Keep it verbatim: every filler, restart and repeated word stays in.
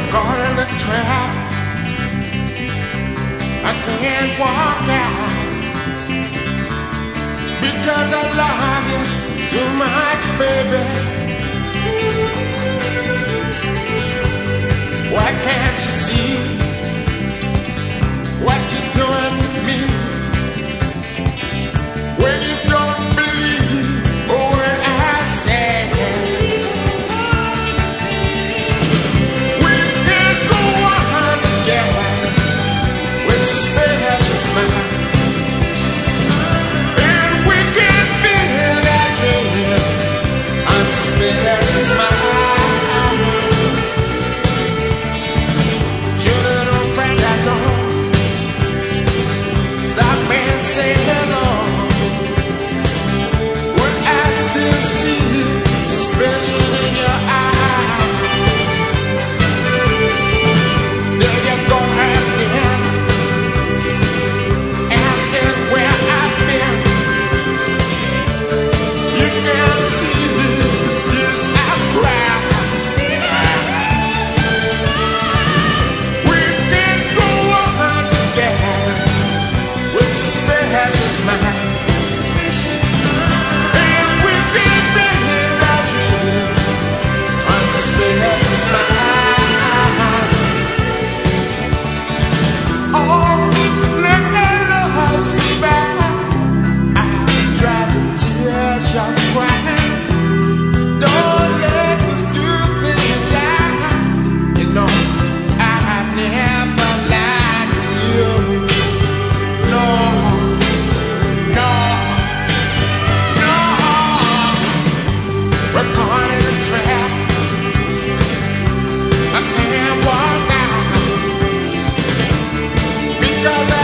caught in a trap. I can't walk out because I love you too much, baby. Why can't you see what you're doing to me? When you don't believe what I say, we can go on together with suspicious mind, and we can feel that dreams unsuspicious mind. Children don't break that door. Stop and say hello. When I still see suspicion in your eyes, there you go again, asking where I've been. You can see the tears I've cried. We can go on together with suspicious mind, and we can build our dreams on suspicious mind. Oh, let us back. I try to tears your crying. Don't let this stupid lie. You know I never lied to you. No, no, no. We're caught in a trap. I can't walk out because I